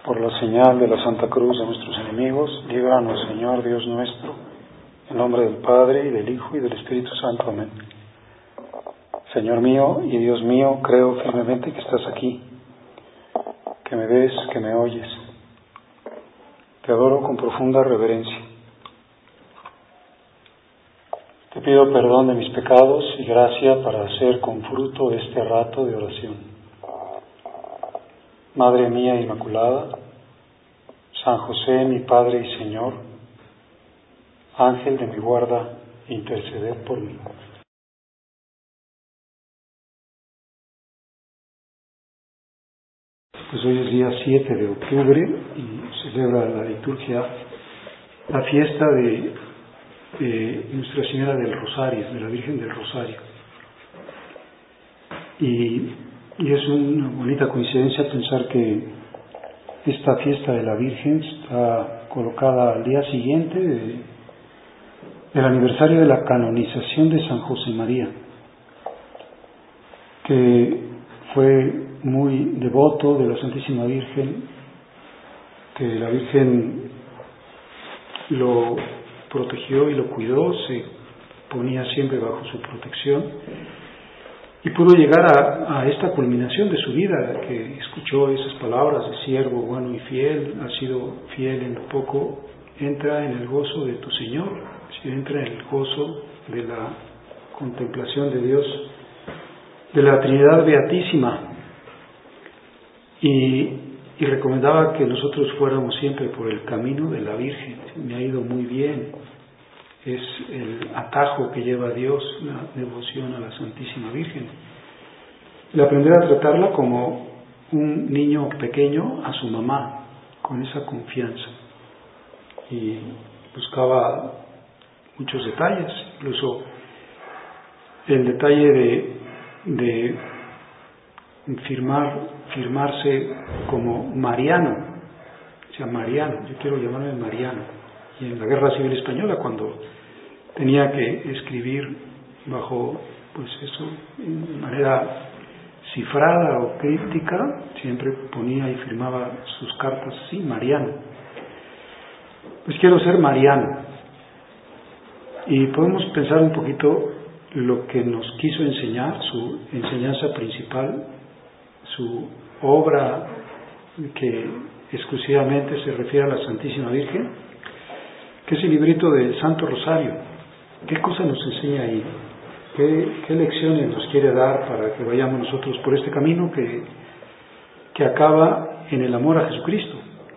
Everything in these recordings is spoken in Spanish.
Por la señal de la Santa Cruz de nuestros enemigos, líbranos, Señor Dios nuestro, en nombre del Padre, y del Hijo, y del Espíritu Santo. Amén. Señor mío y Dios mío, creo firmemente que estás aquí, que me ves, que me oyes. Te adoro con profunda reverencia. Te pido perdón de mis pecados y gracia para hacer con fruto este rato de oración. Madre mía Inmaculada, San José, mi Padre y Señor, Ángel de mi guarda, interceded por mí. Pues hoy es día 7 de octubre y celebra la liturgia la fiesta de Nuestra Señora del Rosario, de la Virgen del Rosario. Y es una bonita coincidencia pensar que esta fiesta de la Virgen está colocada al día siguiente del aniversario de la canonización de San José María, que fue muy devoto de la Santísima Virgen, que la Virgen lo protegió y lo cuidó, se ponía siempre bajo su protección, y pudo llegar a esta culminación de su vida, que escuchó esas palabras de siervo bueno y fiel, has sido fiel en lo poco, entra en el gozo de tu Señor, entra en el gozo de la contemplación de Dios, de la Trinidad Beatísima, y recomendaba que nosotros fuéramos siempre por el camino de la Virgen. Me ha ido muy bien, es el atajo que lleva a Dios, la devoción a la Santísima Virgen. El aprender a tratarla como un niño pequeño a su mamá, con esa confianza. Y buscaba muchos detalles, incluso el detalle de firmarse como Mariano, o sea, Mariano, yo quiero llamarme Mariano. Y en la Guerra Civil Española, cuando tenía que escribir bajo, pues eso, de manera cifrada o críptica, siempre ponía y firmaba sus cartas así, Mariano. Pues quiero ser Mariano. Y podemos pensar un poquito lo que nos quiso enseñar, su enseñanza principal, su obra que exclusivamente se refiere a la Santísima Virgen, que es el librito del Santo Rosario. ¿Qué cosa nos enseña ahí? ¿Qué lecciones nos quiere dar para que vayamos nosotros por este camino que acaba en el amor a Jesucristo?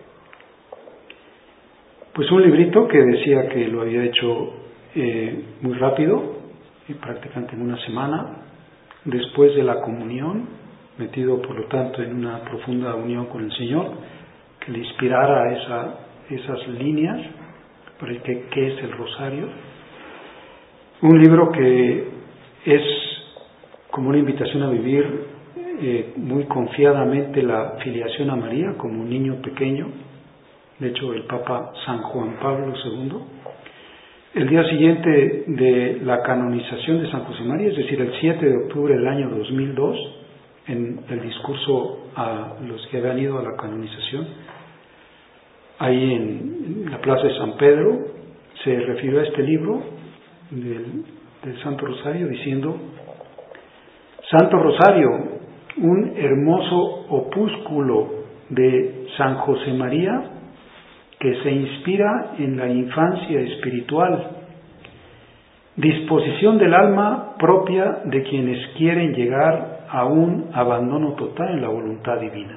Pues un librito que decía que lo había hecho muy rápido, prácticamente en una semana, después de la comunión, metido por lo tanto en una profunda unión con el Señor, que le inspirara esas líneas para qué es el rosario. Un libro que es como una invitación a vivir muy confiadamente la filiación a María como un niño pequeño. De hecho, el Papa San Juan Pablo II, el día siguiente de la canonización de San José María, es decir, el 7 de octubre del año 2002, en el discurso a los que habían ido a la canonización, ahí en la Plaza de San Pedro, se refirió a este libro del Santo Rosario diciendo: Santo Rosario, un hermoso opúsculo de San José María que se inspira en la infancia espiritual, disposición del alma propia de quienes quieren llegar a un abandono total en la voluntad divina.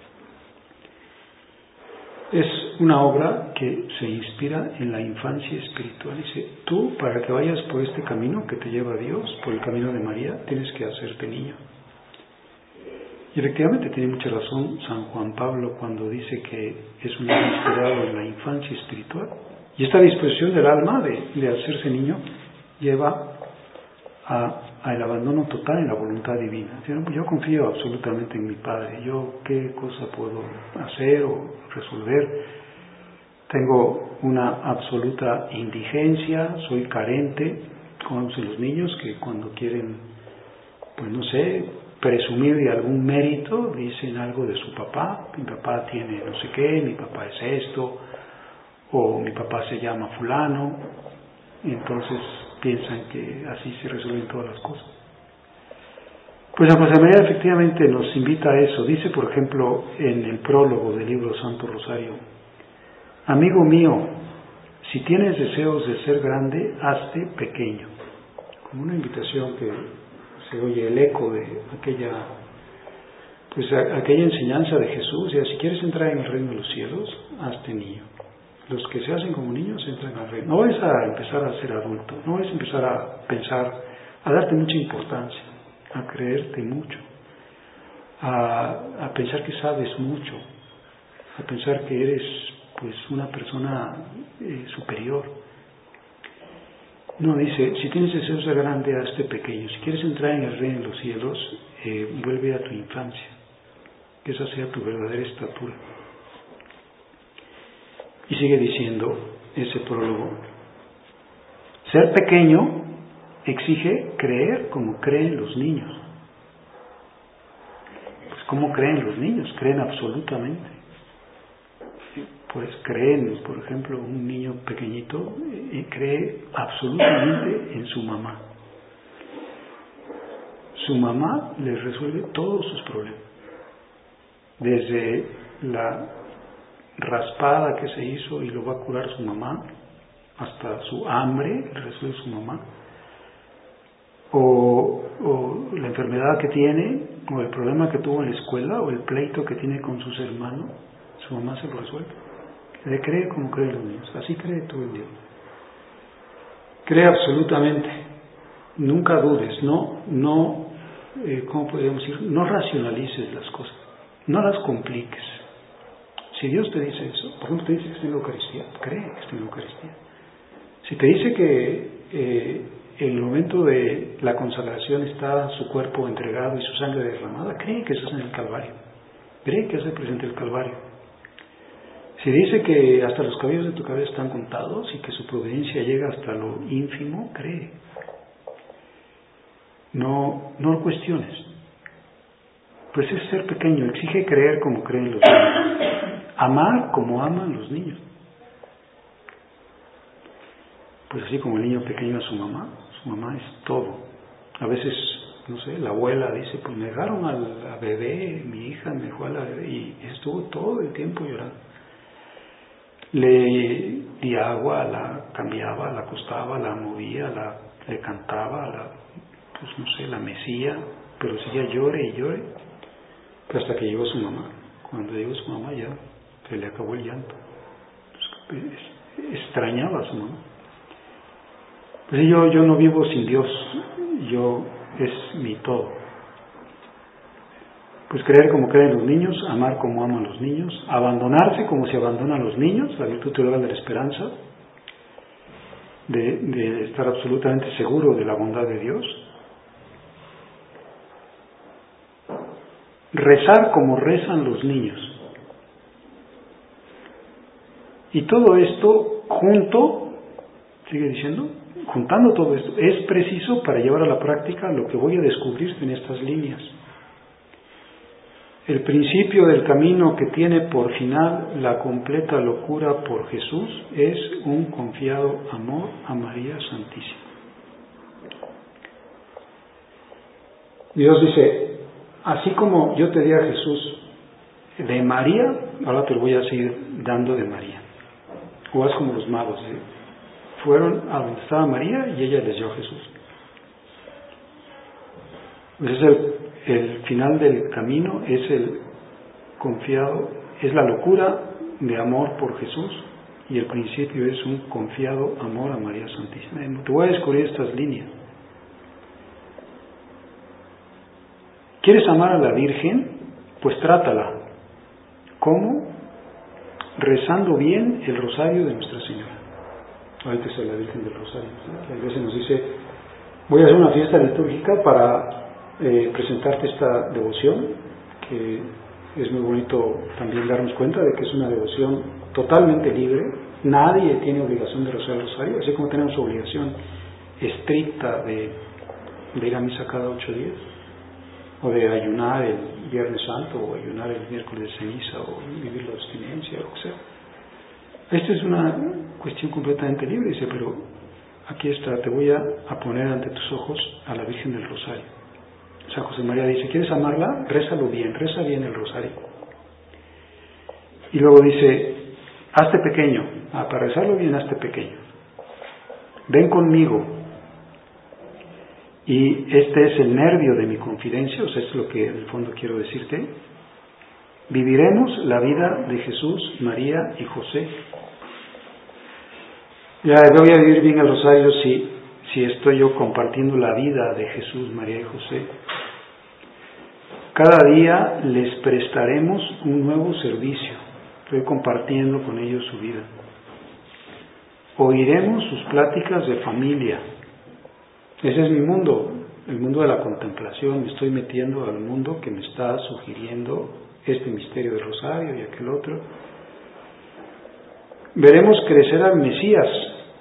Es una obra que se inspira en la infancia espiritual. Dice, tú, para que vayas por este camino que te lleva a Dios, por el camino de María, tienes que hacerte niño. Y efectivamente tiene mucha razón San Juan Pablo cuando dice que es un libro inspirado en la infancia espiritual. Y esta disposición del alma de hacerse niño lleva al abandono total en la voluntad divina. Yo confío absolutamente en mi Padre. Yo qué cosa puedo hacer o resolver. Tengo una absoluta indigencia, soy carente, como dicen los niños que cuando quieren, pues no sé, presumir de algún mérito, dicen algo de su papá. Mi papá tiene no sé qué, mi papá es esto, o mi papá se llama fulano, y entonces piensan que así se resuelven todas las cosas. Pues San José María efectivamente nos invita a eso. Dice, por ejemplo, en el prólogo del libro Santo Rosario: amigo mío, si tienes deseos de ser grande, hazte pequeño. Como una invitación que se oye el eco de aquella enseñanza de Jesús. Ya, si quieres entrar en el reino de los cielos, hazte niño. Los que se hacen como niños entran al reino. No es a empezar a ser adulto, no es empezar a pensar, a darte mucha importancia, a creerte mucho, a pensar que sabes mucho, a pensar que eres pues una persona superior. No, dice, si tienes deseos de grande, hazte pequeño. Si quieres entrar en el reino de los cielos, vuelve a tu infancia, que esa sea tu verdadera estatura. Y sigue diciendo ese prólogo: ser pequeño exige creer como creen los niños. Pues ¿cómo creen los niños? Creen absolutamente. Pues creen, por ejemplo, un niño pequeñito cree absolutamente en su mamá. Su mamá le resuelve todos sus problemas. Desde la raspada que se hizo y lo va a curar su mamá, hasta su hambre le resuelve su mamá, o la enfermedad que tiene, o el problema que tuvo en la escuela, o el pleito que tiene con sus hermanos, su mamá se lo resuelve. Le cree como creen los niños, así cree todo el día. Cree absolutamente, nunca dudes, ¿cómo podríamos decir? No racionalices las cosas, no las compliques. Si Dios te dice eso, por ejemplo, te dice que está en la Eucaristía, cree que está en la Eucaristía. Si te dice que en el momento de la consagración está su cuerpo entregado y su sangre derramada, cree que estás en el Calvario, cree que hace presente el Calvario. Si dice que hasta los cabellos de tu cabeza están contados y que su providencia llega hasta lo ínfimo, cree. No lo cuestiones. Pues es ser pequeño, exige creer como creen los niños, amar como aman los niños. Pues así como el niño pequeño a su mamá es todo. A veces, no sé, la abuela dice, pues me dejaron a bebé, mi hija me dejó a la bebé, y estuvo todo el tiempo llorando. Le di agua, la cambiaba, la acostaba, la movía, le cantaba, pues no sé, la mecía, pero seguía llore y llore, pues hasta que llegó su mamá. Cuando llegó su mamá ya se le acabó el llanto. Pues, extrañaba a su mamá. Pues yo no vivo sin Dios, es mi todo. Pues creer como creen los niños, amar como aman los niños, abandonarse como se abandonan los niños, la virtud teologal de la esperanza, de estar absolutamente seguro de la bondad de Dios. Rezar como rezan los niños. Y todo esto junto, sigue diciendo, juntando todo esto, es preciso para llevar a la práctica lo que voy a descubrir en estas líneas. El principio del camino que tiene por final la completa locura por Jesús es un confiado amor a María Santísima. Dios dice, así como yo te di a Jesús de María, ahora te lo voy a seguir dando de María. O haz como los magos, fueron a donde estaba María y ella les dio a Jesús. Pues es el final del camino, es el confiado, es la locura de amor por Jesús, y el principio es un confiado amor a María Santísima. Te voy a descubrir estas líneas. ¿Quieres amar a la Virgen? Pues trátala. ¿Cómo? Rezando bien el rosario de Nuestra Señora. Ahorita es la Virgen del Rosario. La Iglesia nos dice, voy a hacer una fiesta litúrgica para presentarte esta devoción, que es muy bonito también darnos cuenta de que es una devoción totalmente libre. Nadie tiene obligación de rezar el rosario, así como tenemos obligación estricta de ir a misa cada 8 días. o de ayunar el Viernes Santo, o ayunar el miércoles de ceniza, o vivir la abstinencia, o sea. Esto es una cuestión completamente libre, dice, pero aquí está, te voy a poner ante tus ojos a la Virgen del Rosario. San José María dice, ¿quieres amarla? Rézalo bien, reza bien el Rosario. Y luego dice, hazte pequeño, para rezarlo bien, hazte pequeño. Ven conmigo. Y este es el nervio de mi confidencia, o sea, esto es lo que en el fondo quiero decirte. Viviremos la vida de Jesús, María y José. Ya voy a vivir bien el rosario si estoy yo compartiendo la vida de Jesús, María y José. Cada día les prestaremos un nuevo servicio. Estoy compartiendo con ellos su vida. Oiremos sus pláticas de familia. Ese es mi mundo, el mundo de la contemplación. Me estoy metiendo al mundo que me está sugiriendo este misterio del rosario y aquel otro. Veremos crecer al Mesías.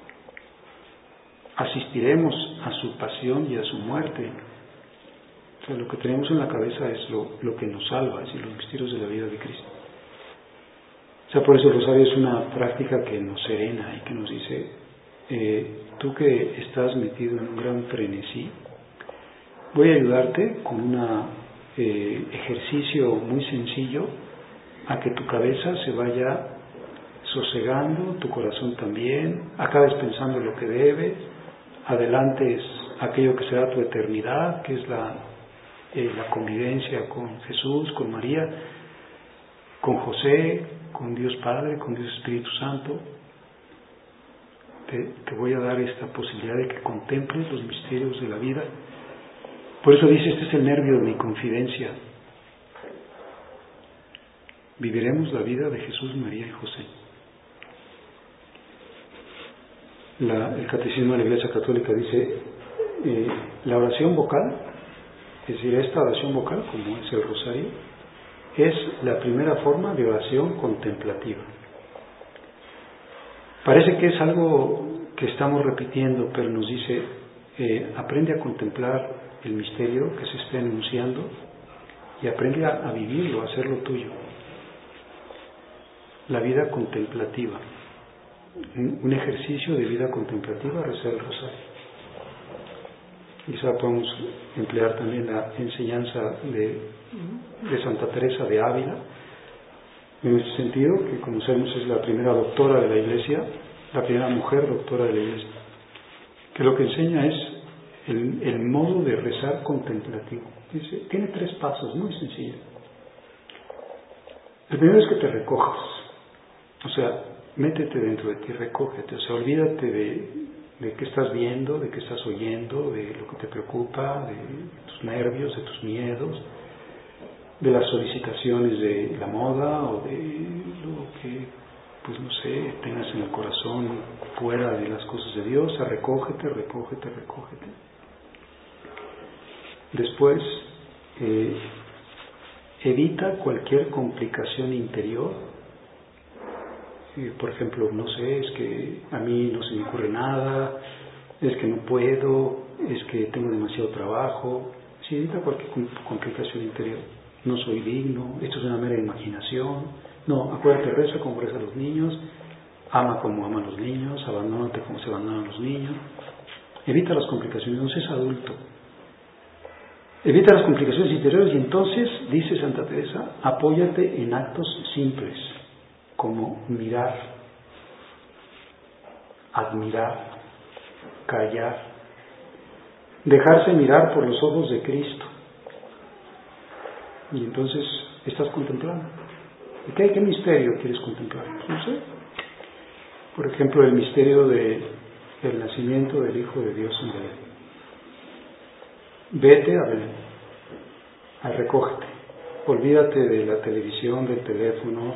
Asistiremos a su pasión y a su muerte. O sea, lo que tenemos en la cabeza es lo que nos salva, es decir, los misterios de la vida de Cristo. O sea, por eso el rosario es una práctica que nos serena y que nos dice, tú que estás metido en un gran frenesí, voy a ayudarte con un ejercicio muy sencillo a que tu cabeza se vaya sosegando, tu corazón también, acabes pensando lo que debe, adelantes aquello que será tu eternidad, que es la convivencia con Jesús, con María, con José, con Dios Padre, con Dios Espíritu Santo. Te voy a dar esta posibilidad de que contemples los misterios de la vida. Por eso dice, este es el nervio de mi confidencia. Viviremos la vida de Jesús, María y José. El Catecismo de la Iglesia Católica dice, la oración vocal, es decir, esta oración vocal, como es el rosario, es la primera forma de oración contemplativa. Parece que es algo que estamos repitiendo, pero nos dice, aprende a contemplar el misterio que se está enunciando y aprende a vivirlo, a hacerlo tuyo. La vida contemplativa, un ejercicio de vida contemplativa, rezar el rosario. Quizá podemos emplear también la enseñanza de Santa Teresa de Ávila, en ese sentido, que como sabemos es la primera doctora de la Iglesia, la primera mujer doctora de la Iglesia, que lo que enseña es el modo de rezar contemplativo. Dice, tiene 3 pasos muy sencillos. El primero es que te recojas, o sea, métete dentro de ti, recógete, o sea, olvídate de qué estás viendo, de qué estás oyendo, de lo que te preocupa, de tus nervios, de tus miedos, de las solicitaciones de la moda o de lo que, pues no sé, tengas en el corazón fuera de las cosas de Dios. O sea, recógete. Después, evita cualquier complicación interior. Por ejemplo, no sé, es que a mí no se me ocurre nada, es que no puedo, es que tengo demasiado trabajo. Sí, evita cualquier complicación interior. No soy digno, esto es una mera imaginación. No, acuérdate, reza como rezan los niños, ama como aman los niños, abandónate como se abandonan los niños. Evita las complicaciones, no seas adulto. Evita las complicaciones interiores y entonces, dice Santa Teresa, apóyate en actos simples, como mirar, admirar, callar, dejarse mirar por los ojos de Cristo. Y entonces estás contemplando. ¿Y qué misterio quieres contemplar? No sé. Por ejemplo, el misterio del nacimiento del Hijo de Dios en Belén. Vete a Belén, recógete. Olvídate de la televisión, del teléfono,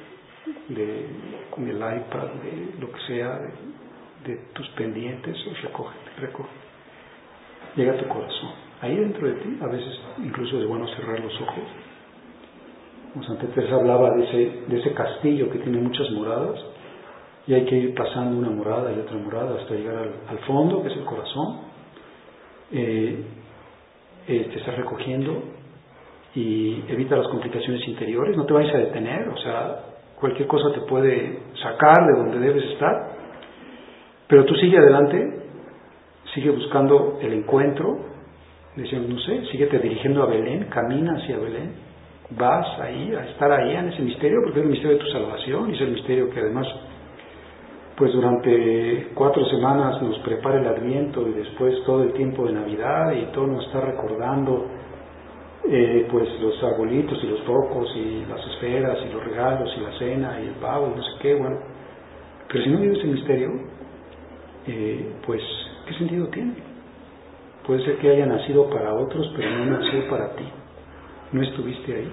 del iPad, de lo que sea, de tus pendientes. Recógete. Llega a tu corazón. Ahí dentro de ti, a veces incluso es bueno cerrar los ojos. Como Santa Teresa hablaba de ese castillo que tiene muchas moradas, y hay que ir pasando una morada y otra morada hasta llegar al fondo, que es el corazón. Te estás recogiendo y evita las complicaciones interiores, no te vayas a detener, o sea, cualquier cosa te puede sacar de donde debes estar, pero tú sigue adelante, sigue buscando el encuentro, decíamos, no sé, síguete dirigiendo a Belén, camina hacia Belén, vas ahí, a estar ahí en ese misterio, porque es el misterio de tu salvación, y es el misterio que además, pues durante 4 semanas nos prepara el Adviento y después todo el tiempo de Navidad y todo nos está recordando pues los arbolitos y los focos y las esferas y los regalos y la cena y el pavo y no sé qué, bueno, pero si no vives el misterio, pues ¿qué sentido tiene? Puede ser que haya nacido para otros, pero no nació para ti, no estuviste ahí.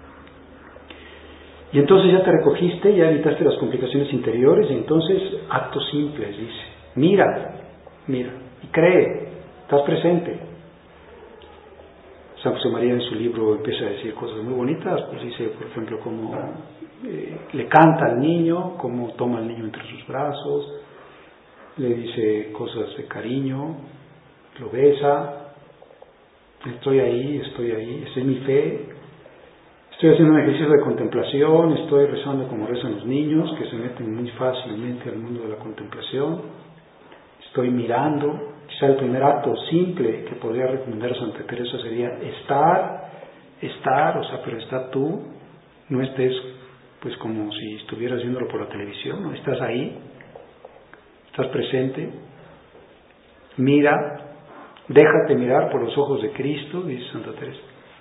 Y entonces ya te recogiste, ya evitaste las complicaciones interiores, y entonces actos simples, dice, mira y cree, estás presente. San José María en su libro empieza a decir cosas muy bonitas, pues dice, por ejemplo, cómo le canta al niño, cómo toma al niño entre sus brazos, le dice cosas de cariño, lo besa, estoy ahí, esa es mi fe, estoy haciendo un ejercicio de contemplación, estoy rezando como rezan los niños, que se meten muy fácilmente al mundo de la contemplación, estoy mirando. Quizá el primer acto simple que podría recomendar a Santa Teresa sería estar, o sea, pero estar tú, no estés pues como si estuvieras viéndolo por la televisión, ¿no? Estás ahí, estás presente, mira, déjate mirar por los ojos de Cristo, dice Santa Teresa.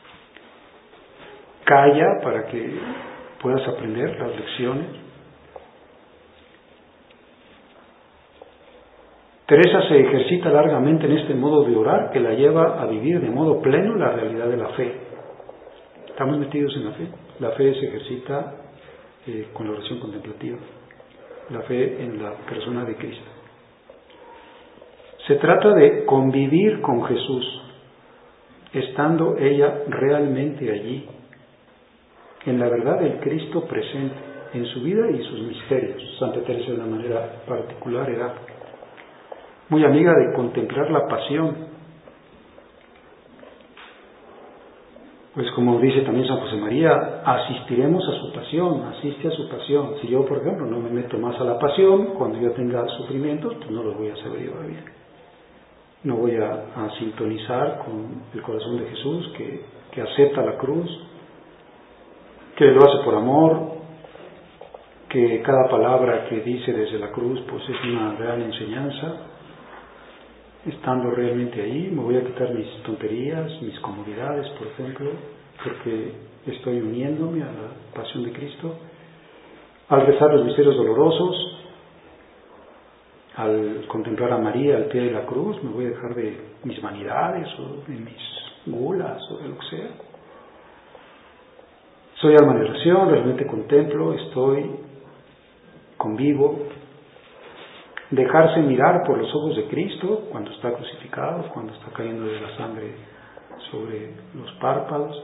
Calla para que puedas aprender las lecciones. Teresa se ejercita largamente en este modo de orar que la lleva a vivir de modo pleno la realidad de la fe. Estamos metidos en la fe. La fe se ejercita con la oración contemplativa. La fe en la persona de Cristo. Se trata de convivir con Jesús, estando ella realmente allí, en la verdad del Cristo presente, en su vida y sus misterios. Santa Teresa de una manera particular era muy amiga de contemplar la pasión. Pues como dice también San José María, asistiremos a su pasión, asiste a su pasión. Si yo, por ejemplo, no me meto más a la pasión, cuando yo tenga sufrimientos, pues no los voy a saber llevar bien. No voy a sintonizar con el corazón de Jesús, que acepta la cruz, que lo hace por amor, que cada palabra que dice desde la cruz pues es una gran enseñanza. Estando realmente ahí, me voy a quitar mis tonterías, mis comodidades, por ejemplo, porque estoy uniéndome a la pasión de Cristo. Al rezar los misterios dolorosos, al contemplar a María al pie de la cruz, me voy a dejar de mis vanidades o de mis gulas o de lo que sea. Soy alma de oración, realmente contemplo, convivo. Dejarse mirar por los ojos de Cristo cuando está crucificado, cuando está cayendo de la sangre sobre los párpados,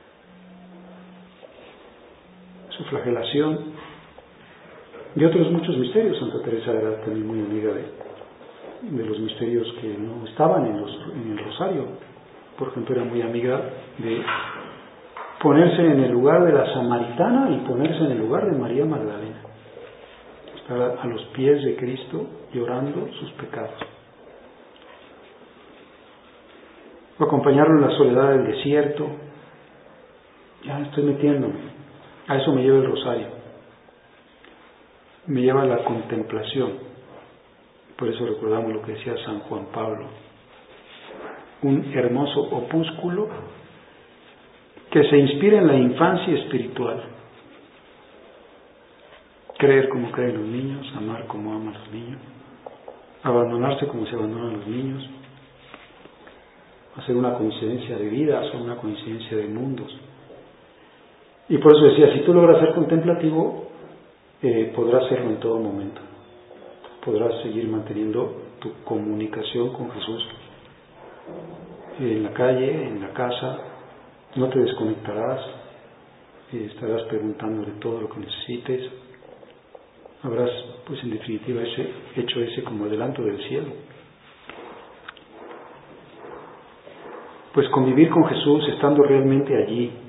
su flagelación y otros muchos misterios. Santa Teresa era también muy amiga de los misterios que no estaban en el rosario. Por ejemplo, era muy amiga de ponerse en el lugar de la samaritana y ponerse en el lugar de María Magdalena. Estar a los pies de Cristo llorando sus pecados. O acompañarlo en la soledad del desierto. Ya estoy metiéndome. A eso me lleva el rosario. Me lleva a la contemplación. Por eso recordamos lo que decía San Juan Pablo. Un hermoso opúsculo que se inspira en la infancia espiritual. Creer como creen los niños, amar como aman los niños, abandonarse como se abandonan los niños, hacer una coincidencia de vidas o una coincidencia de mundos. Y por eso decía, si tú logras ser contemplativo, podrás serlo en todo momento. Podrás seguir manteniendo tu comunicación con Jesús en la calle, en la casa, no te desconectarás, estarás preguntándole todo lo que necesites. Habrás, pues en definitiva, hecho ese como adelanto del cielo. Pues convivir con Jesús estando realmente allí,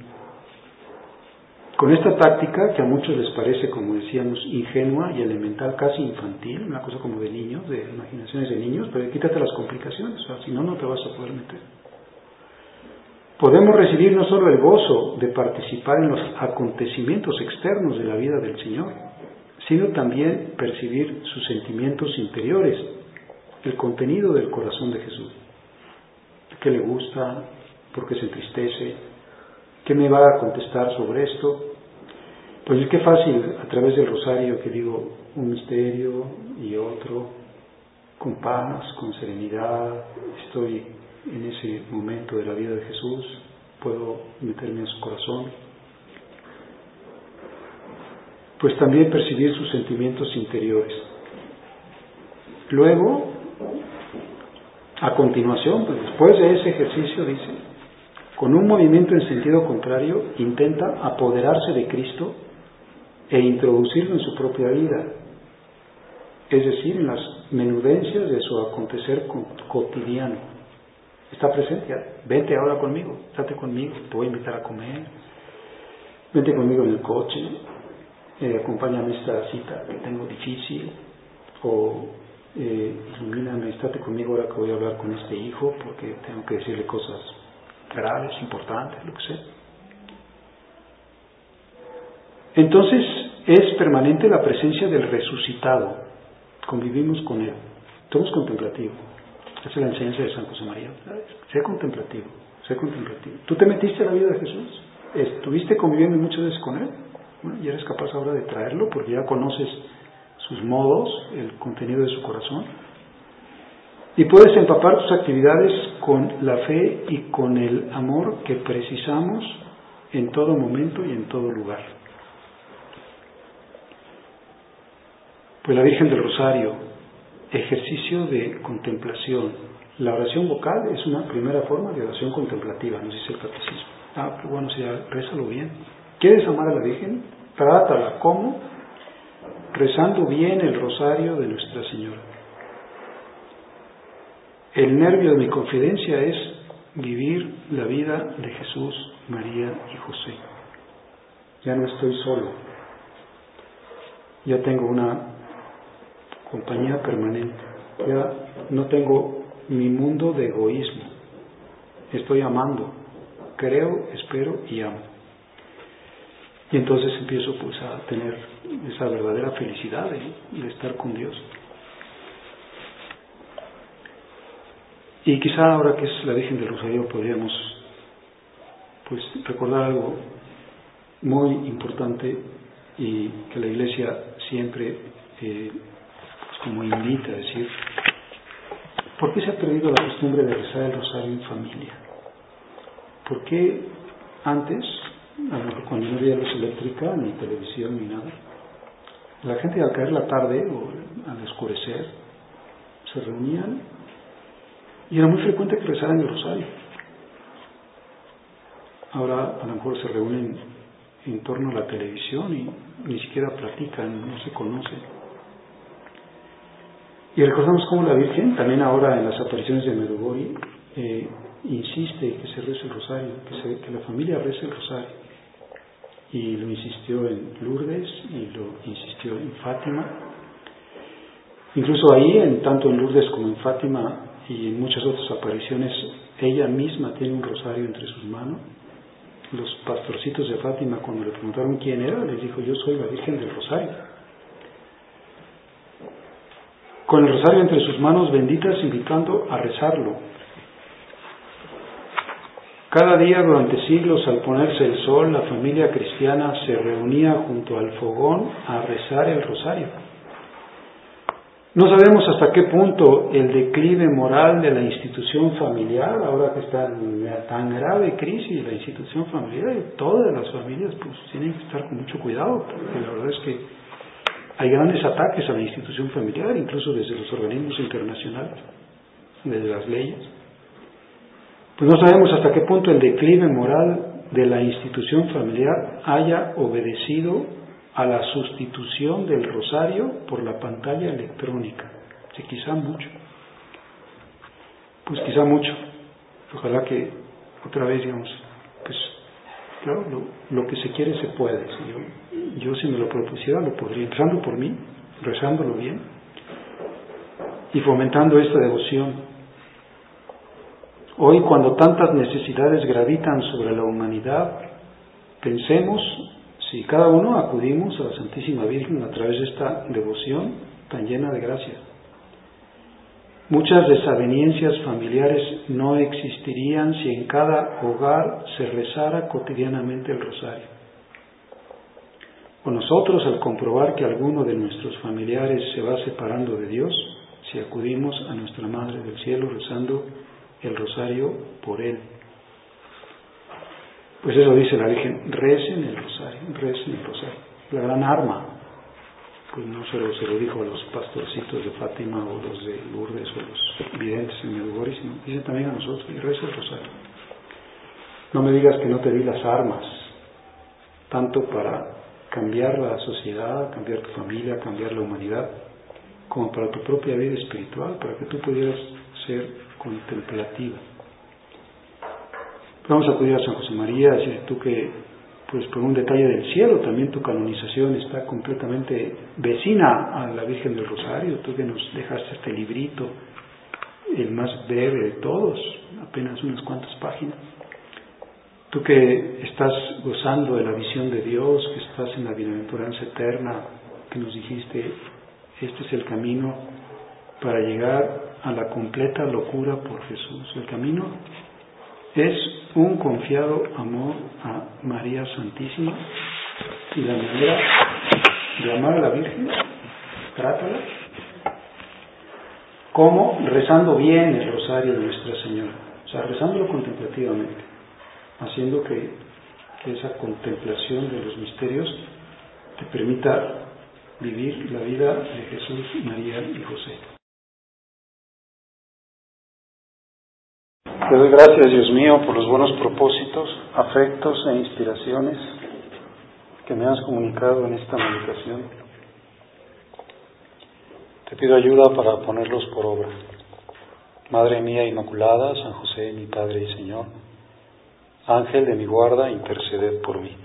Con esta táctica, que a muchos les parece, como decíamos, ingenua y elemental, casi infantil, una cosa como de niños, de imaginaciones de niños, pero quítate las complicaciones, o sea, si no, no te vas a poder meter. Podemos recibir no solo el gozo de participar en los acontecimientos externos de la vida del Señor, sino también percibir sus sentimientos interiores, el contenido del corazón de Jesús. ¿Qué le gusta? ¿Por qué se entristece? ¿Qué me va a contestar sobre esto? Pues es que fácil, a través del rosario que digo un misterio y otro, con paz, con serenidad, estoy en ese momento de la vida de Jesús, puedo meterme en su corazón. Pues también percibir sus sentimientos interiores. Luego, a continuación, pues después de ese ejercicio, dice, con un movimiento en sentido contrario, intenta apoderarse de Cristo e introducirlo en su propia vida, es decir, en las menudencias de su acontecer cotidiano. Está presente, vente ahora conmigo, estate conmigo, te voy a invitar a comer, vente conmigo en el coche, acompáñame a esta cita que tengo difícil, o ilumíname, estate conmigo ahora que voy a hablar con este hijo, porque tengo que decirle cosas graves, importantes, lo que sea. Entonces es permanente la presencia del resucitado, convivimos con él, somos contemplativos. Esa es la enseñanza de San José María, ¿sabes? Sé contemplativo, sé contemplativo. ¿Tú te metiste a la vida de Jesús? ¿Estuviste conviviendo muchas veces con él? Bueno, y eres capaz ahora de traerlo porque ya conoces sus modos, el contenido de su corazón. Y puedes empapar tus actividades con la fe y con el amor que precisamos en todo momento y en todo lugar. Pues la Virgen del Rosario, ejercicio de contemplación. La oración vocal es una primera forma de oración contemplativa, nos dice el catecismo. Pero bueno, si ya, rézalo bien. ¿Quieres amar a la Virgen? Trátala. ¿Cómo? Rezando bien el rosario de Nuestra Señora. El nervio de mi confidencia es vivir la vida de Jesús, María y José. Ya no estoy solo. Ya tengo una compañía permanente. Ya no tengo mi mundo de egoísmo. Estoy amando. Creo, espero y amo. Y entonces empiezo pues a tener esa verdadera felicidad de estar con Dios. Y quizá ahora que es la Virgen del Rosario podríamos pues recordar algo muy importante y que la Iglesia siempre pues como invita a decir, ¿por qué se ha perdido la costumbre de rezar el rosario en familia? ¿Por qué antes, a lo mejor cuando no había luz eléctrica, ni televisión, ni nada, la gente al caer la tarde o al oscurecer se reunían y era muy frecuente que rezaran el rosario? Ahora a lo mejor se reúnen en torno a la televisión y ni siquiera platican, no se conocen. Y recordamos cómo la Virgen, también ahora en las apariciones de Medjugorje, insiste que se rece el rosario, que la familia rece el rosario. Y lo insistió en Lourdes y lo insistió en Fátima. Incluso ahí, tanto en Lourdes como en Fátima y en muchas otras apariciones, ella misma tiene un rosario entre sus manos. Los pastorcitos de Fátima, cuando le preguntaron quién era, les dijo, yo soy la Virgen del Rosario. Con el rosario entre sus manos benditas, invitando a rezarlo. Cada día durante siglos, al ponerse el sol, la familia cristiana se reunía junto al fogón a rezar el rosario. No sabemos hasta qué punto el declive moral de la institución familiar, ahora que está en tan grave crisis la institución familiar, y todas las familias pues tienen que estar con mucho cuidado, porque la verdad es que hay grandes ataques a la institución familiar, incluso desde los organismos internacionales, desde las leyes. Pues no sabemos hasta qué punto el declive moral de la institución familiar haya obedecido a la sustitución del rosario por la pantalla electrónica. Sí, quizá mucho. Pues quizá mucho. Ojalá que otra vez, digamos, pues claro, lo que se quiere se puede. Yo si me lo propusiera lo podría, empezando por mí, rezándolo bien y fomentando esta devoción. Hoy, cuando tantas necesidades gravitan sobre la humanidad, pensemos si cada uno acudimos a la Santísima Virgen a través de esta devoción tan llena de gracia. Muchas desavenencias familiares no existirían si en cada hogar se rezara cotidianamente el rosario. O nosotros, al comprobar que alguno de nuestros familiares se va separando de Dios, si acudimos a nuestra Madre del Cielo rezando el rosario por él. Pues eso dice la Virgen, recen el rosario, recen el rosario. La gran arma, pues no solo se lo dijo a los pastorcitos de Fátima o los de Lourdes o los videntes en Medjugorje, sino dice también a nosotros, y reza el rosario. No me digas que no te di las armas, tanto para cambiar la sociedad, cambiar tu familia, cambiar la humanidad, como para tu propia vida espiritual, para que tú pudieras ser contemplativa. Vamos a acudir a San José María, decir tú que, pues por un detalle del cielo, también tu canonización está completamente vecina a la Virgen del Rosario, tú que nos dejaste este librito, el más breve de todos, apenas unas cuantas páginas. Tú que estás gozando de la visión de Dios, que estás en la bienaventuranza eterna, que nos dijiste, este es el camino para llegar a la completa locura por Jesús. El camino es un confiado amor a María Santísima, y la manera de amar a la Virgen, trátala, como rezando bien el rosario de Nuestra Señora, o sea, rezándolo contemplativamente, haciendo que esa contemplación de los misterios te permita vivir la vida de Jesús, María y José. Te doy gracias, Dios mío, por los buenos propósitos, afectos e inspiraciones que me has comunicado en esta meditación. Te pido ayuda para ponerlos por obra. Madre mía Inmaculada, San José, mi Padre y Señor, Ángel de mi guarda, interceded por mí.